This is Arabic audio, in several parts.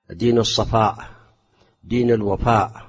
دين الصفاء، دين الوفاء،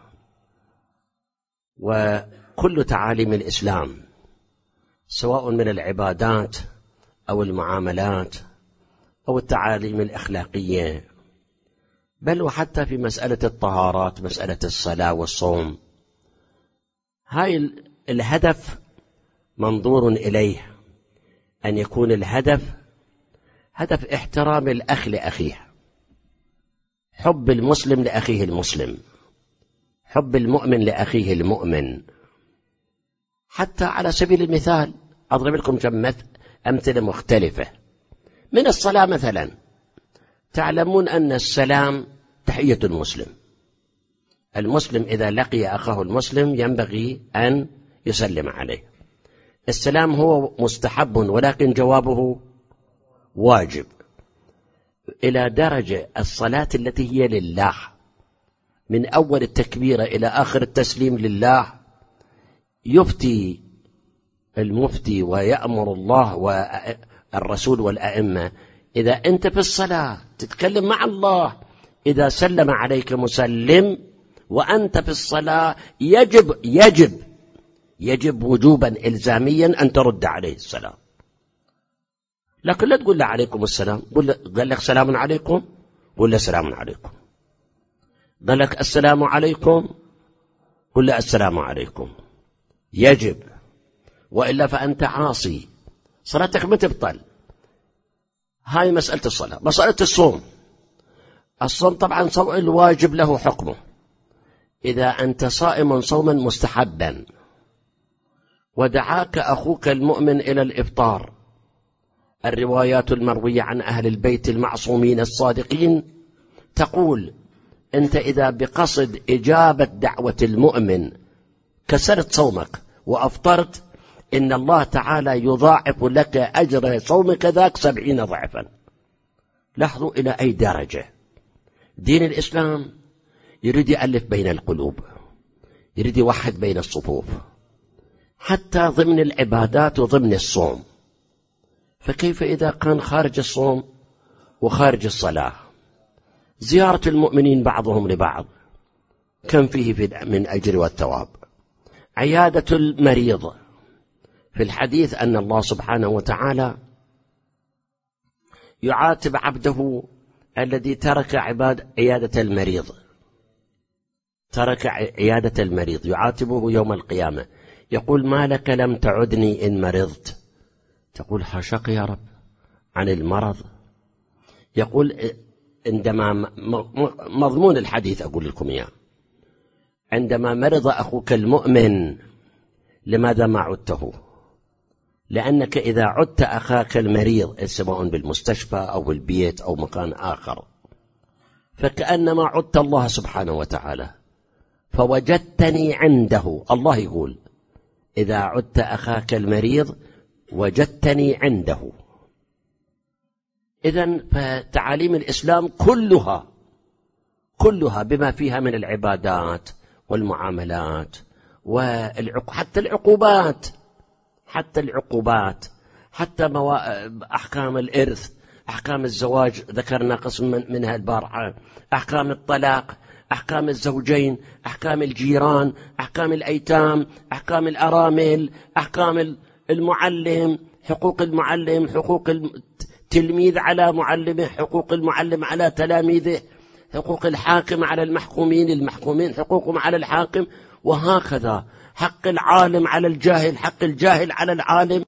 وكل تعاليم الإسلام سواء من العبادات أو المعاملات أو التعاليم الأخلاقية، بل وحتى في مسألة الطهارات، مسألة الصلاة والصوم. هاي الهدف منظور إليه أن يكون الهدف هدف احترام الأخ لأخيه، حب المسلم لأخيه المسلم، حب المؤمن لأخيه المؤمن. حتى على سبيل المثال أضرب لكم أمثلة مختلفة من الصلاة مثلا. تعلمون أن السلام تحية المسلم. المسلم إذا لقي أخاه المسلم ينبغي أن يسلم عليه. السلام هو مستحب ولكن جوابه واجب، إلى درجة الصلاة التي هي لله من أول التكبيرة إلى آخر التسليم لله، يفتي المفتي ويأمر الله والرسول والأئمة إذا أنت في الصلاة تتكلم مع الله، إذا سلم عليك مسلم وأنت في الصلاة يجب وجوبا إلزاميا أن ترد عليه السلام. لكن لا تقول له عليكم السلام، قال لك سلام عليكم، قل له سلام عليكم. قال لك السلام عليكم، قل له السلام عليكم. يجب، وإلا فأنت عاصي، صلاتك ما تبطل. هاي مسألة الصلاة. مسألة الصوم، الصوم طبعا صوم الواجب له حكمه. إذا أنت صائم صوما مستحبا ودعاك أخوك المؤمن إلى الإفطار، الروايات المروية عن أهل البيت المعصومين الصادقين تقول أنت إذا بقصد إجابة دعوة المؤمن كسرت صومك وأفطرت، إن الله تعالى يضاعف لك أجر صومك ذاك 70 ضعفا. لاحظوا إلى أي درجة دين الإسلام يريد يألف بين القلوب، يريد يوحد بين الصفوف، حتى ضمن العبادات وضمن الصوم. فكيف إذا كان خارج الصوم وخارج الصلاة؟ زيارة المؤمنين بعضهم لبعض كم فيه من أجر والثواب. عيادة المريض، في الحديث أن الله سبحانه وتعالى يعاتب عبده الذي ترك عيادة المريض، ترك عيادة المريض، يعاتبه يوم القيامة، يقول ما لك لم تعدني إن مرضت؟ تقول حاشاك يا رب عن المرض. يقول عندما مضمون الحديث أقول لكم إياه، عندما مرض أخوك المؤمن لماذا ما عدته؟ لأنك إذا عدت أخاك المريض سواء بالمستشفى أو بالبيت أو مكان آخر فكأنما عدت الله سبحانه وتعالى، فوجدتني عنده. الله يقول إذا عدت أخاك المريض وجدتني عنده. إذن فتعاليم الإسلام كلها بما فيها من العبادات والمعاملات حتى العقوبات، حتى أحكام الإرث، أحكام الزواج ذكرنا قسم منها البارحة، أحكام الطلاق، أحكام الزوجين، أحكام الجيران، أحكام الأيتام، أحكام الأرامل، أحكام المعلم، حقوق المعلم، حقوق التلميذ على معلمه، حقوق المعلم على تلاميذه، حقوق الحاكم على المحكومين حقوقهم على الحاكم، وهكذا حق العالم على الجاهل، حق الجاهل على العالم.